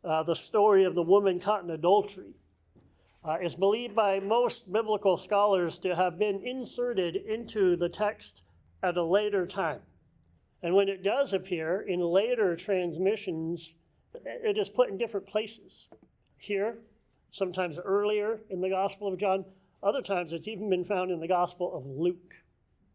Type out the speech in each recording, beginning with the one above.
the story of the woman caught in adultery, is believed by most biblical scholars to have been inserted into the text at a later time. And when it does appear in later transmissions, it is put in different places. Here, sometimes earlier in the Gospel of John, other times it's even been found in the Gospel of Luke.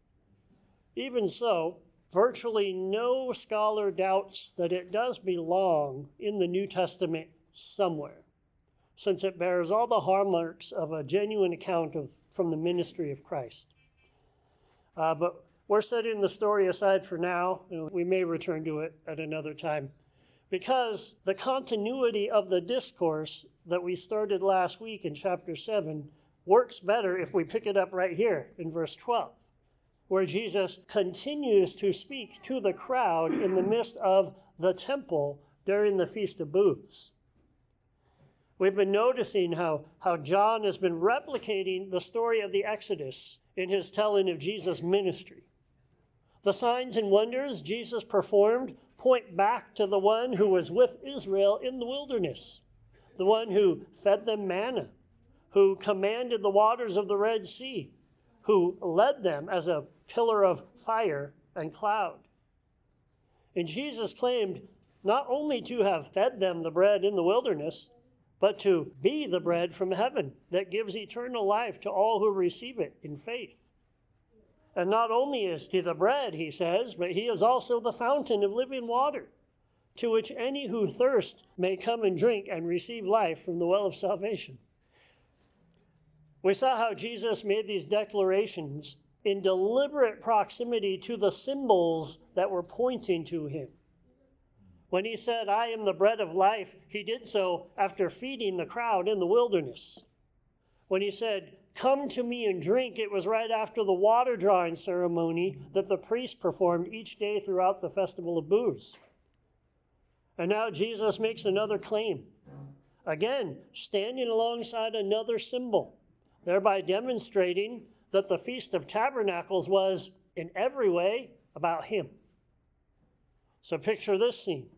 Even so, virtually no scholar doubts that it does belong in the New Testament somewhere, since it bears all the hallmarks of a genuine account from the ministry of Christ. But we're setting the story aside for now, and we may return to it at another time, because the continuity of the discourse that we started last week in chapter 7 works better if we pick it up right here in verse 12, where Jesus continues to speak to the crowd in the midst of the temple during the Feast of Booths. We've been noticing how John has been replicating the story of the Exodus in his telling of Jesus' ministry. The signs and wonders Jesus performed point back to the one who was with Israel in the wilderness, the one who fed them manna, who commanded the waters of the Red Sea, who led them as a pillar of fire and cloud. And Jesus claimed not only to have fed them the bread in the wilderness, but to be the bread from heaven that gives eternal life to all who receive it in faith. And not only is he the bread, he says, but he is also the fountain of living water, to which any who thirst may come and drink and receive life from the well of salvation. We saw how Jesus made these declarations in deliberate proximity to the symbols that were pointing to him. When he said, "I am the bread of life," he did so after feeding the crowd in the wilderness. When he said, "Come to me and drink," it was right after the water drawing ceremony that the priest performed each day throughout the Festival of Booths. And now Jesus makes another claim, again, standing alongside another symbol, thereby demonstrating that the Feast of Tabernacles was, in every way, about him. So picture this scene.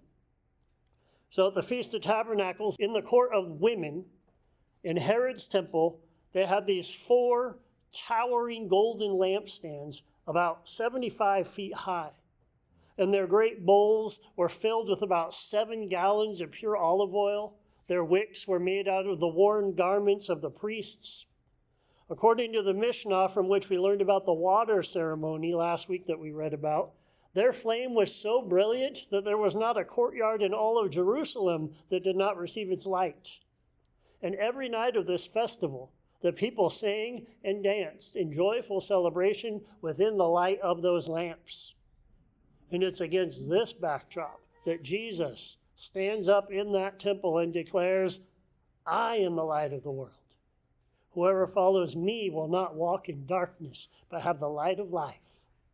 So at the Feast of Tabernacles, in the court of women, in Herod's temple, they had these 4 towering golden lampstands about 75 feet high. And their great bowls were filled with about 7 gallons of pure olive oil. Their wicks were made out of the worn garments of the priests. According to the Mishnah, from which we learned about the water ceremony last week that we read about, their flame was so brilliant that there was not a courtyard in all of Jerusalem that did not receive its light. And every night of this festival, the people sang and danced in joyful celebration within the light of those lamps. And it's against this backdrop that Jesus stands up in that temple and declares, "I am the light of the world. Whoever follows me will not walk in darkness, but have the light of life."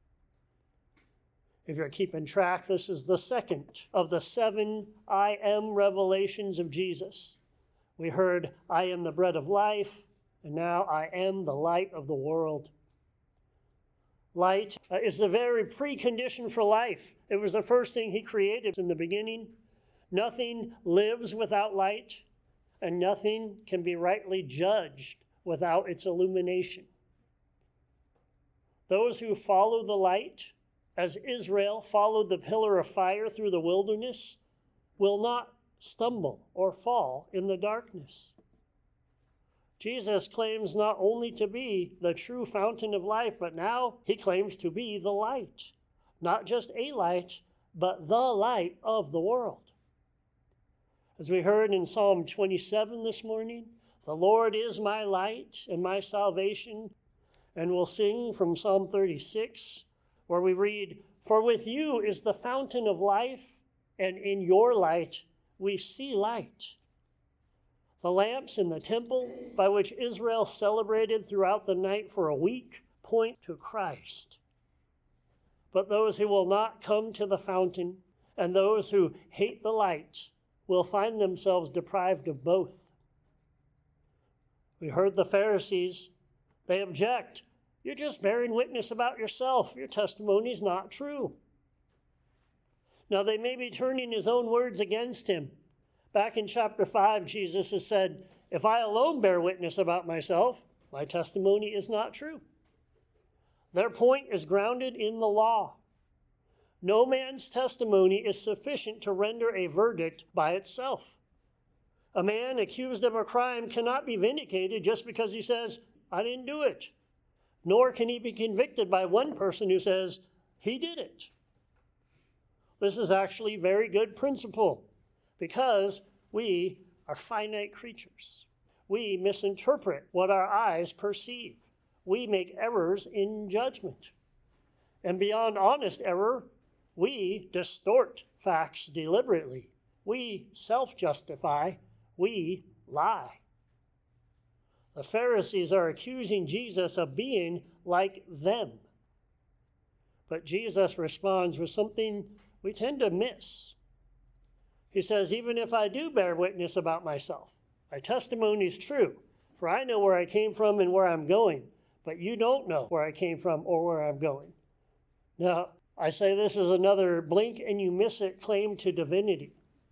If you're keeping track, this is the second of the 7 I am revelations of Jesus. We heard, "I am the bread of life," and now, "I am the light of the world." Light is the very precondition for life. It was the first thing he created in the beginning. Nothing lives without light, and nothing can be rightly judged without its illumination. Those who follow the light, as Israel followed the pillar of fire through the wilderness, will not stumble or fall in the darkness. Jesus claims not only to be the true fountain of life, but now he claims to be the light. Not just a light, but the light of the world. As we heard in Psalm 27 this morning, "The Lord is my light and my salvation." And we'll sing from Psalm 36, where we read, "For with you is the fountain of life, and in your light we see light." The lamps in the temple by which Israel celebrated throughout the night for a week point to Christ. But those who will not come to the fountain and those who hate the light will find themselves deprived of both. We heard the Pharisees. They object. "You're just bearing witness about yourself. Your testimony is not true." Now, they may be turning his own words against him, Back in chapter 5, Jesus has said, if I alone bear witness about myself, my testimony is not true. Their point is grounded in the law. No man's testimony is sufficient to render a verdict by itself. A man accused of a crime cannot be vindicated just because he says, I didn't do it. Nor can he be convicted by one person who says, he did it. This is actually a very good principle because we are finite creatures. We misinterpret what our eyes perceive. We make errors in judgment. And beyond honest error, we distort facts deliberately. We self-justify. We lie. The Pharisees are accusing Jesus of being like them. But Jesus responds with something we tend to miss. He says, even if I do bear witness about myself, my testimony is true, for I know where I came from and where I'm going, but you don't know where I came from or where I'm going. Now, I say this is another blink and you miss it claim to divinity.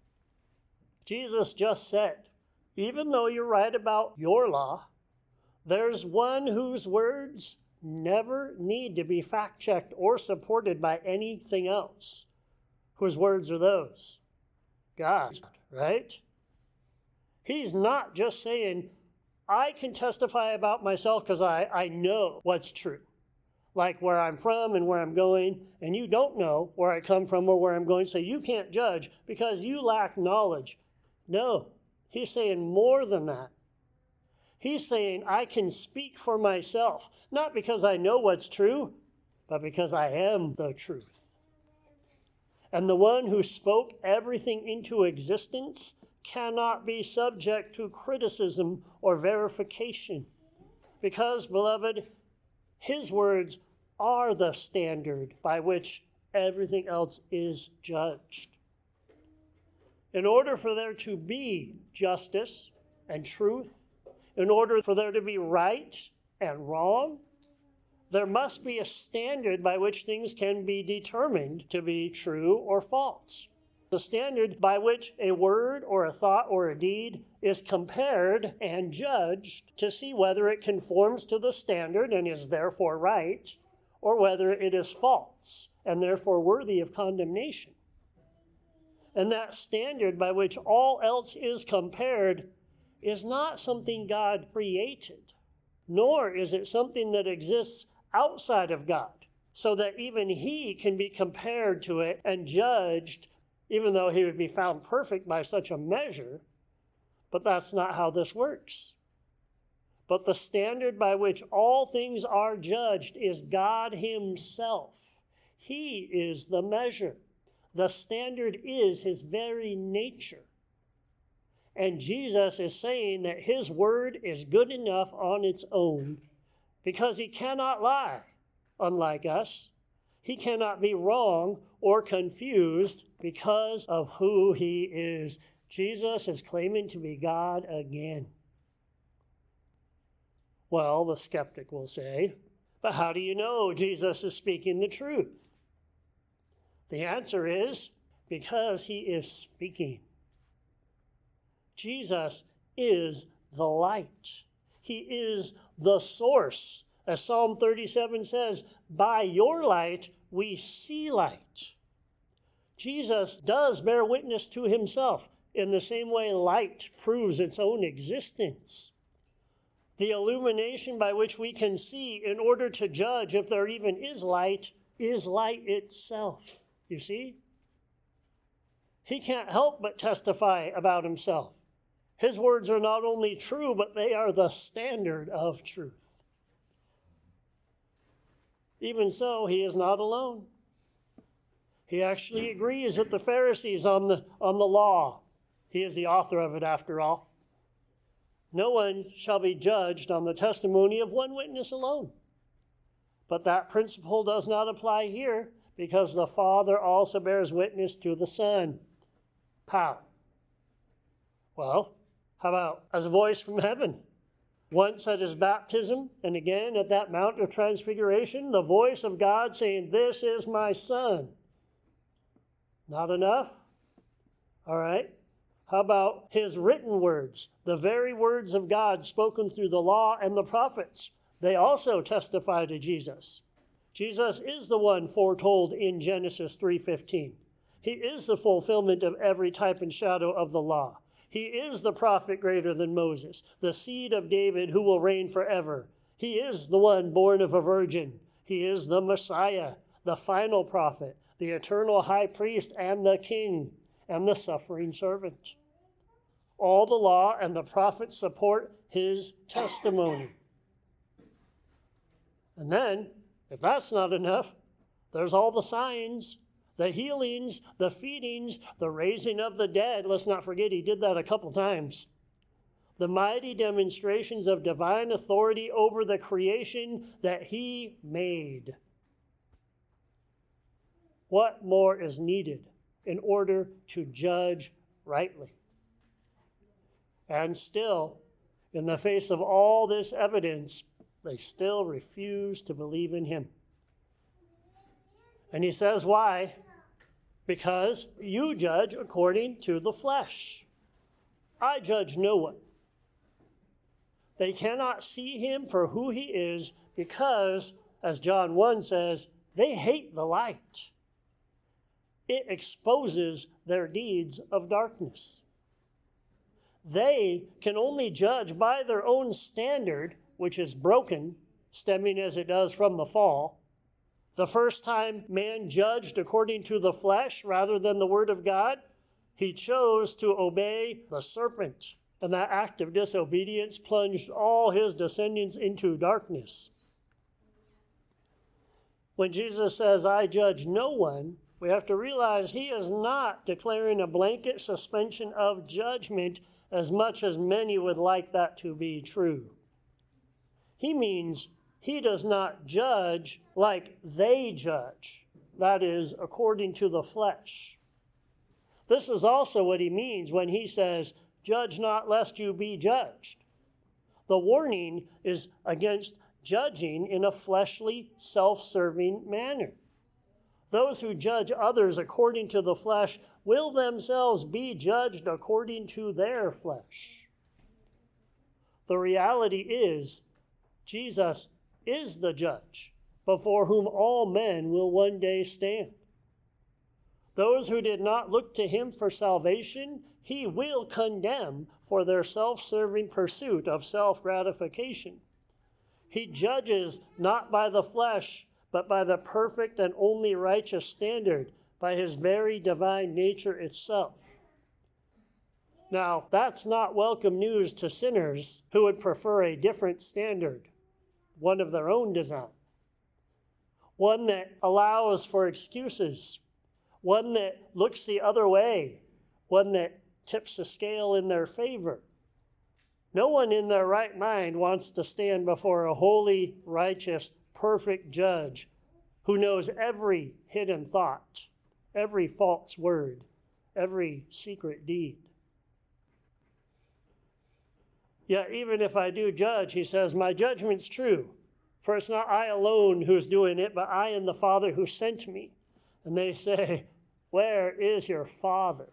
Jesus just said, even though you're right about your law, there's one whose words never need to be fact-checked or supported by anything else. Whose words are those? God, right? He's not just saying, I can testify about myself because I know what's true. Like where I'm from and where I'm going, and you don't know where I come from or where I'm going, so you can't judge because you lack knowledge. No, he's saying more than that. He's saying I can speak for myself, not because I know what's true, but because I am the truth. And the one who spoke everything into existence cannot be subject to criticism or verification. Because, beloved, his words are the standard by which everything else is judged. In order for there to be justice and truth, in order for there to be right and wrong, there must be a standard by which things can be determined to be true or false. The standard by which a word or a thought or a deed is compared and judged to see whether it conforms to the standard and is therefore right, or whether it is false and therefore worthy of condemnation. And that standard by which all else is compared is not something God created, nor is it something that exists outside of God, so that even he can be compared to it and judged, even though he would be found perfect by such a measure. But that's not how this works. But the standard by which all things are judged is God himself. He is the measure. The standard is his very nature. And Jesus is saying that his word is good enough on its own because he cannot lie, unlike us. He cannot be wrong or confused because of who he is. Jesus is claiming to be God again. Well, the skeptic will say, but how do you know Jesus is speaking the truth? The answer is because he is speaking. Jesus is the light. He is the source. As Psalm 37 says, by your light we see light. Jesus does bear witness to himself in the same way light proves its own existence. The illumination by which we can see in order to judge if there even is light itself. You see? He can't help but testify about himself. His words are not only true, but they are the standard of truth. Even so, he is not alone. He actually agrees with the Pharisees on the law. He is the author of it, after all. No one shall be judged on the testimony of one witness alone. But that principle does not apply here because the Father also bears witness to the Son. How? Well, how about as a voice from heaven? Once at his baptism, and again at that Mount of Transfiguration, the voice of God saying, "This is my Son." Not enough? All right. How about his written words, the very words of God spoken through the law and the prophets? They also testify to Jesus. Jesus is the one foretold in Genesis 3:15. He is the fulfillment of every type and shadow of the law. He is the prophet greater than Moses, the seed of David who will reign forever. He is the one born of a virgin. He is the Messiah, the final prophet, the eternal high priest and the king, and the suffering servant. All the law and the prophets support his testimony. And then, if that's not enough, there's all the signs, the healings, the feedings, the raising of the dead. Let's not forget he did that a couple times. The mighty demonstrations of divine authority over the creation that he made. What more is needed in order to judge rightly? And still, in the face of all this evidence, they still refuse to believe in him. And he says, why? Because you judge according to the flesh. I judge no one. They cannot see him for who he is because, as John 1 says, they hate the light. It exposes their deeds of darkness. They can only judge by their own standard, which is broken, stemming as it does from the fall. The first time man judged according to the flesh rather than the word of God, he chose to obey the serpent. And that act of disobedience plunged all his descendants into darkness. When Jesus says, I judge no one, we have to realize he is not declaring a blanket suspension of judgment as much as many would like that to be true. He means he does not judge like they judge, that is, according to the flesh. This is also what he means when he says, judge not lest you be judged. The warning is against judging in a fleshly, self-serving manner. Those who judge others according to the flesh will themselves be judged according to their flesh. The reality is, Jesus is the judge before whom all men will one day stand. Those who did not look to him for salvation, he will condemn for their self-serving pursuit of self-gratification. He judges not by the flesh, but by the perfect and only righteous standard, by his very divine nature itself. Now, that's not welcome news to sinners who would prefer a different standard, one of their own design, one that allows for excuses, one that looks the other way, one that tips the scale in their favor. No one in their right mind wants to stand before a holy, righteous, perfect judge who knows every hidden thought, every false word, every secret deed. Yet even if I do judge, he says, my judgment's true. For it's not I alone who's doing it, but I and the Father who sent me. And they say, where is your Father?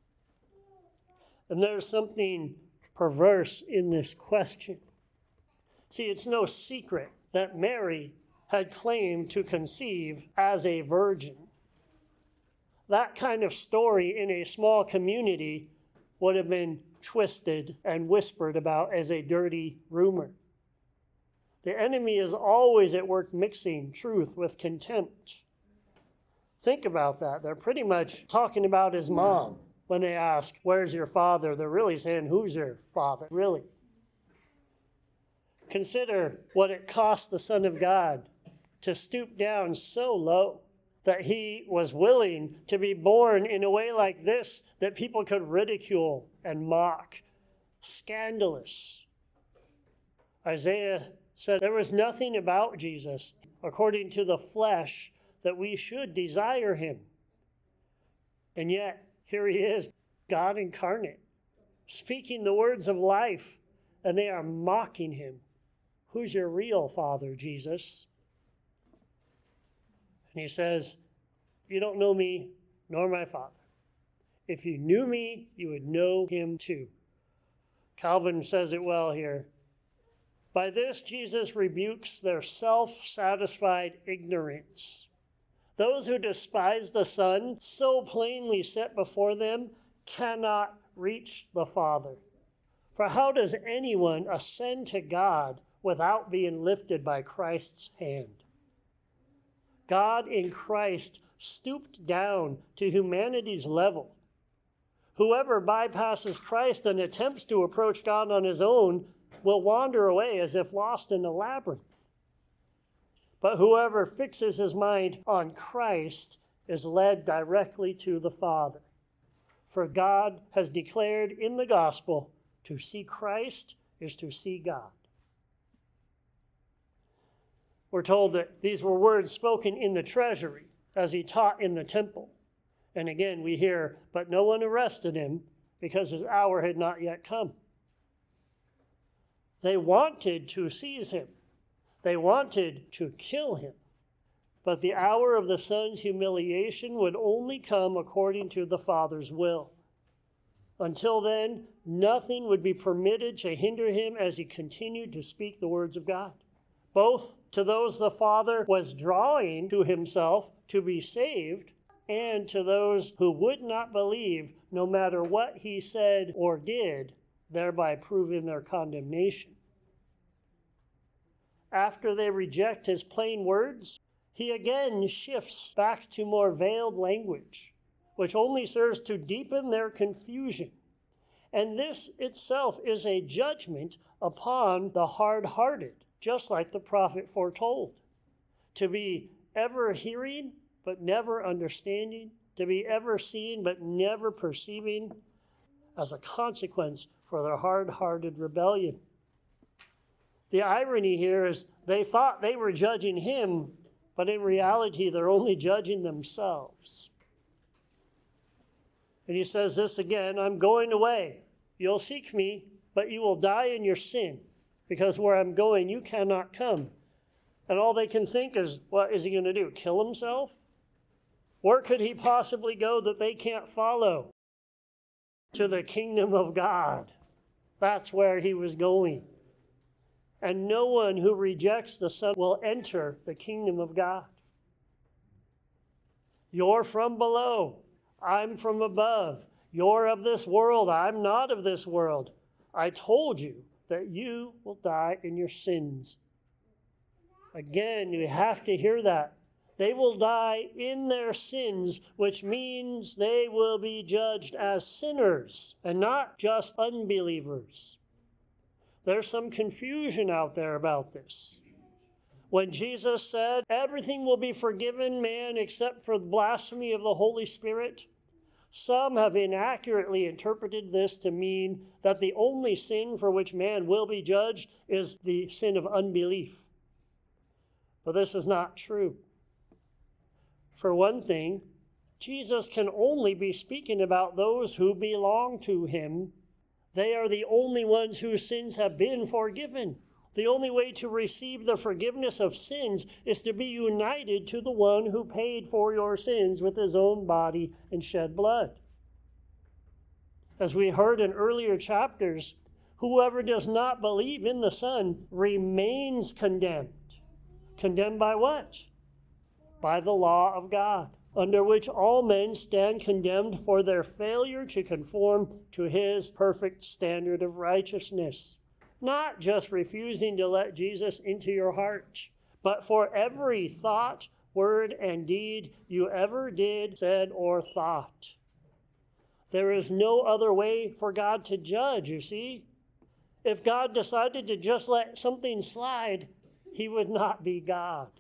And there's something perverse in this question. See, it's no secret that Mary had claimed to conceive as a virgin. That kind of story in a small community would have been twisted and whispered about as a dirty rumor. The enemy is always at work mixing truth with contempt. Think about that. They're pretty much talking about his mom. When they ask, where's your father? They're really saying, who's your father, really? Consider what it cost the Son of God to stoop down so low that he was willing to be born in a way like this that people could ridicule and mock. Scandalous. Isaiah said there was nothing about Jesus, according to the flesh, that we should desire him. And yet, here he is, God incarnate, speaking the words of life, and they are mocking him. Who's your real father, Jesus? And he says, you don't know me nor my Father. If you knew me, you would know him too. Calvin says it well here. By this, Jesus rebukes their self-satisfied ignorance. Those who despise the Son, so plainly set before them, cannot reach the Father. For how does anyone ascend to God without being lifted by Christ's hand? God in Christ stooped down to humanity's level. Whoever bypasses Christ and attempts to approach God on his own will wander away as if lost in a labyrinth. But whoever fixes his mind on Christ is led directly to the Father. For God has declared in the gospel, to see Christ is to see God. We're told that these were words spoken in the treasury as he taught in the temple. And again, we hear, but no one arrested him because his hour had not yet come. They wanted to seize him. They wanted to kill him. But the hour of the Son's humiliation would only come according to the Father's will. Until then, nothing would be permitted to hinder him as he continued to speak the words of God, both to those the Father was drawing to himself to be saved, and to those who would not believe no matter what he said or did, thereby proving their condemnation. After they reject his plain words, he again shifts back to more veiled language, which only serves to deepen their confusion. And this itself is a judgment upon the hard-hearted, just like the prophet foretold. To be ever hearing, but never understanding, to be ever seeing, but never perceiving, as a consequence for their hard-hearted rebellion. The irony here is they thought they were judging him, but in reality, they're only judging themselves. And he says this again, I'm going away. You'll seek me, but you will die in your sin, because where I'm going, you cannot come. And all they can think is, what is he going to do? Kill himself? Where could he possibly go that they can't follow? To the kingdom of God. That's where he was going. And no one who rejects the Son will enter the kingdom of God. You're from below. I'm from above. You're of this world. I'm not of this world. I told you that you will die in your sins. Again, you have to hear that. They will die in their sins, which means they will be judged as sinners and not just unbelievers. There's some confusion out there about this. When Jesus said, everything will be forgiven man except for the blasphemy of the Holy Spirit, some have inaccurately interpreted this to mean that the only sin for which man will be judged is the sin of unbelief. But this is not true. For one thing, Jesus can only be speaking about those who belong to him. They are the only ones whose sins have been forgiven. The only way to receive the forgiveness of sins is to be united to the one who paid for your sins with his own body and shed blood. As we heard in earlier chapters, whoever does not believe in the Son remains condemned. Condemned by what? By the law of God, under which all men stand condemned for their failure to conform to his perfect standard of righteousness. Not just refusing to let Jesus into your heart, but for every thought, word, and deed you ever did, said, or thought. There is no other way for God to judge, you see. If God decided to just let something slide, he would not be God.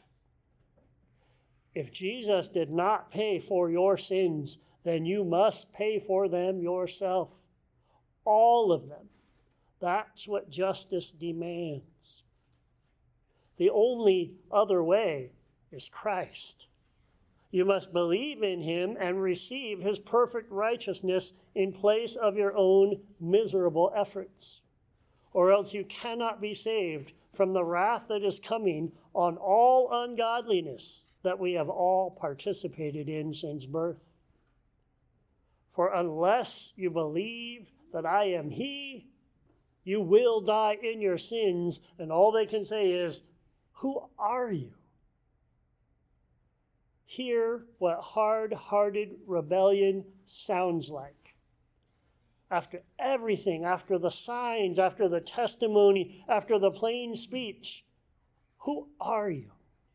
If Jesus did not pay for your sins, then you must pay for them yourself. All of them. That's what justice demands. The only other way is Christ. You must believe in him and receive his perfect righteousness in place of your own miserable efforts, or else you cannot be saved from the wrath that is coming on all ungodliness that we have all participated in since birth. For unless you believe that I am he, you will die in your sins. And all they can say is, who are you? Hear what hard-hearted rebellion sounds like. After everything, after the signs, after the testimony, after the plain speech, who are you?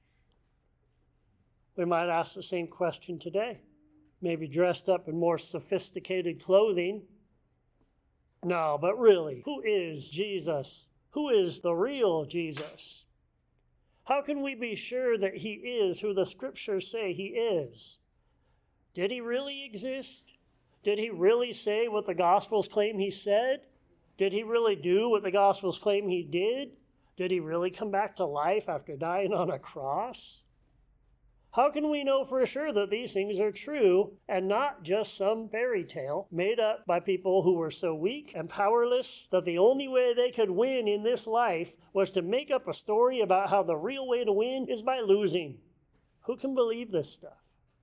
We might ask the same question today, maybe dressed up in more sophisticated clothing. No, but really, who is Jesus? Who is the real Jesus? How can we be sure that he is who the scriptures say he is? Did he really exist? Did he really say what the Gospels claim he said? Did he really do what the Gospels claim he did? Did he really come back to life after dying on a cross? How can we know for sure that these things are true and not just some fairy tale made up by people who were so weak and powerless that the only way they could win in this life was to make up a story about how the real way to win is by losing? Who can believe this stuff?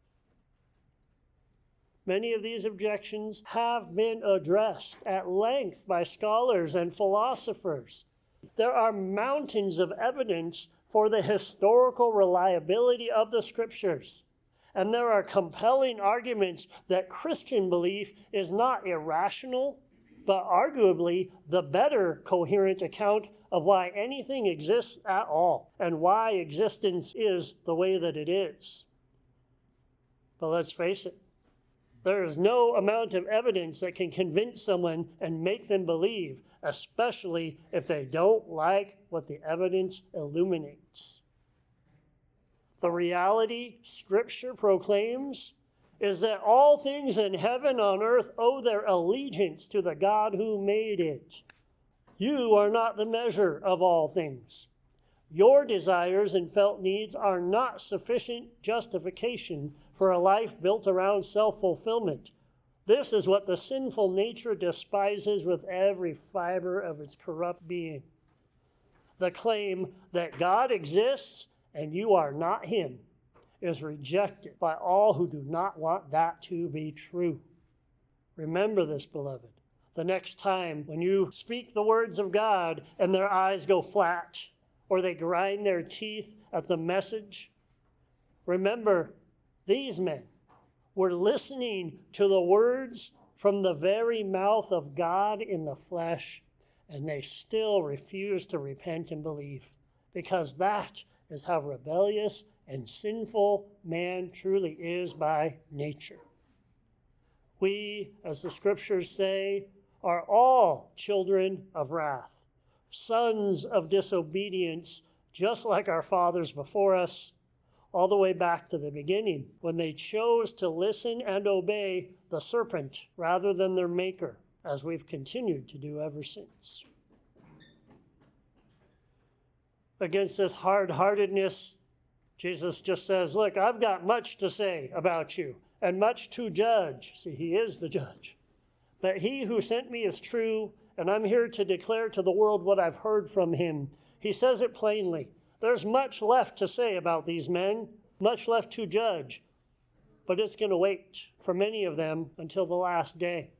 Many of these objections have been addressed at length by scholars and philosophers. There are mountains of evidence for the historical reliability of the scriptures. And there are compelling arguments that Christian belief is not irrational, but arguably the better coherent account of why anything exists at all and why existence is the way that it is. But let's face it, there is no amount of evidence that can convince someone and make them believe, especially if they don't like what the evidence illuminates. The reality Scripture proclaims is that all things in heaven and on earth owe their allegiance to the God who made it. You are not the measure of all things. Your desires and felt needs are not sufficient justification for a life built around self-fulfillment. This is what the sinful nature despises with every fiber of its corrupt being. The claim that God exists and you are not him is rejected by all who do not want that to be true. Remember this, beloved. The next time when you speak the words of God and their eyes go flat or they grind their teeth at the message, remember these men were listening to the words from the very mouth of God in the flesh, and they still refuse to repent and believe, because that is how rebellious and sinful man truly is by nature. We, as the scriptures say, are all children of wrath, sons of disobedience, just like our fathers before us, all the way back to the beginning, when they chose to listen and obey the serpent rather than their maker, as we've continued to do ever since. Against this hard-heartedness, Jesus just says, look, I've got much to say about you and much to judge. See, he is the judge. But he who sent me is true, and I'm here to declare to the world what I've heard from him. He says it plainly. There's much left to say about these men, much left to judge, but it's going to wait for many of them until the last day.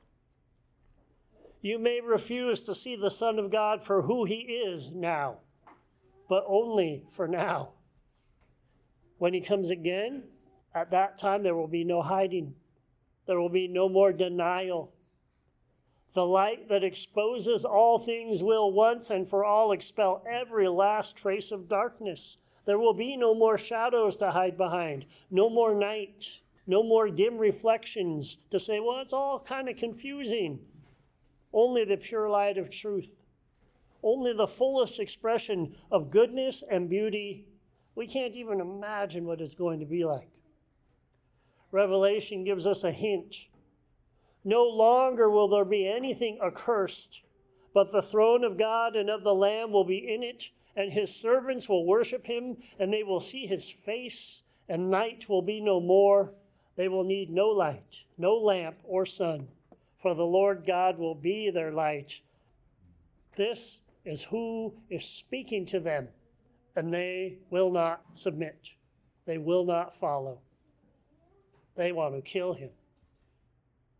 You may refuse to see the Son of God for who he is now, but only for now. When he comes again, at that time there will be no hiding. There will be no more denial. The light that exposes all things will once and for all expel every last trace of darkness. There will be no more shadows to hide behind, no more night, no more dim reflections to say, well, it's all kind of confusing. Only the pure light of truth, only the fullest expression of goodness and beauty. We can't even imagine what it's going to be like. Revelation gives us a hint. No longer will there be anything accursed, but the throne of God and of the Lamb will be in it, and his servants will worship him, and they will see his face, and night will be no more. They will need no light, no lamp or sun, for the Lord God will be their light. This is who is speaking to them, and they will not submit. They will not follow. They want to kill him.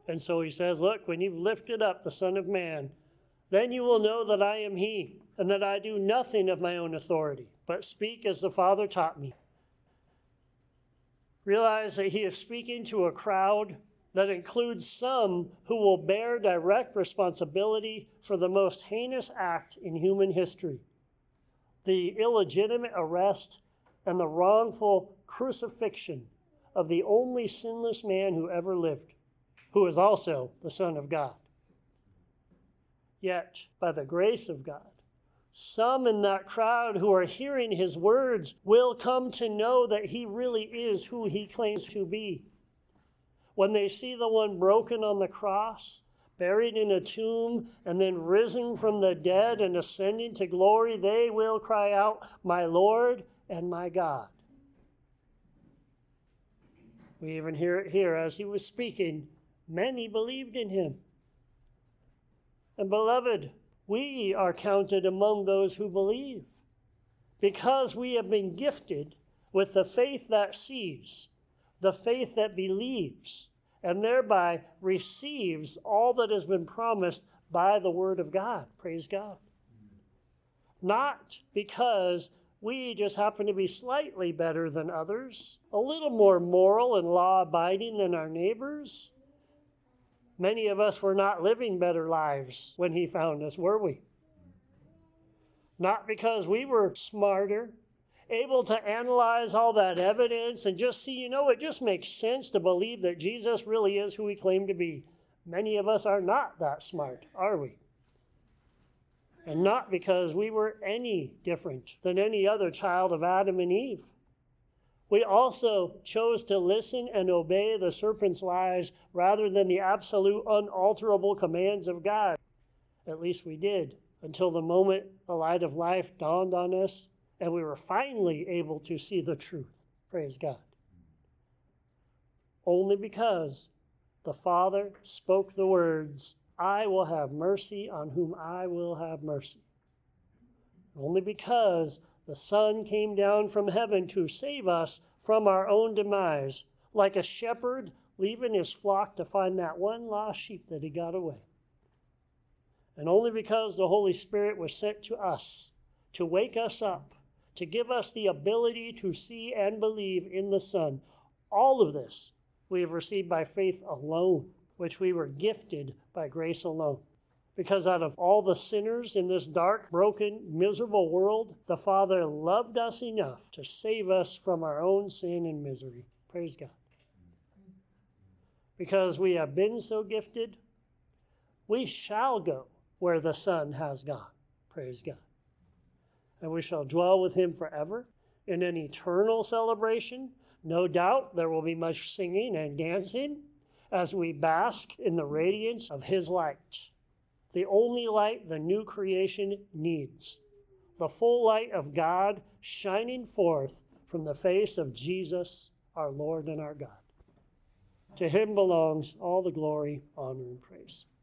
And so he says, look, when you've lifted up the Son of Man, then you will know that I am he, and that I do nothing of my own authority, but speak as the Father taught me. Realize that he is speaking to a crowd that includes some who will bear direct responsibility for the most heinous act in human history, the illegitimate arrest and the wrongful crucifixion of the only sinless man who ever lived, who is also the Son of God. Yet, by the grace of God, some in that crowd who are hearing his words will come to know that he really is who he claims to be. When they see the one broken on the cross, buried in a tomb, and then risen from the dead and ascending to glory, they will cry out, "My Lord and my God." We even hear it here as he was speaking. Many believed in him. And beloved, we are counted among those who believe because we have been gifted with the faith that sees, the faith that believes, and thereby receives all that has been promised by the word of God. Praise God. Not because we just happen to be slightly better than others, a little more moral and law-abiding than our neighbors. Many of us were not living better lives when he found us, were we? Not because we were smarter, able to analyze all that evidence and just see, it just makes sense to believe that Jesus really is who he claimed to be. Many of us are not that smart, are we? And not because we were any different than any other child of Adam and Eve. We also chose to listen and obey the serpent's lies rather than the absolute unalterable commands of God. At least we did, until the moment the light of life dawned on us and we were finally able to see the truth. Praise God. Only because the Father spoke the words, "I will have mercy on whom I will have mercy." Only because the Son came down from heaven to save us from our own demise, like a shepherd leaving his flock to find that one lost sheep that he got away. And only because the Holy Spirit was sent to us to wake us up, to give us the ability to see and believe in the Son. All of this we have received by faith alone, which we were gifted by grace alone. Because out of all the sinners in this dark, broken, miserable world, the Father loved us enough to save us from our own sin and misery. Praise God. Because we have been so gifted, we shall go where the Son has gone. Praise God. And we shall dwell with him forever in an eternal celebration. No doubt there will be much singing and dancing as we bask in the radiance of his light. The only light the new creation needs. The full light of God shining forth from the face of Jesus, our Lord and our God. To him belongs all the glory, honor, and praise.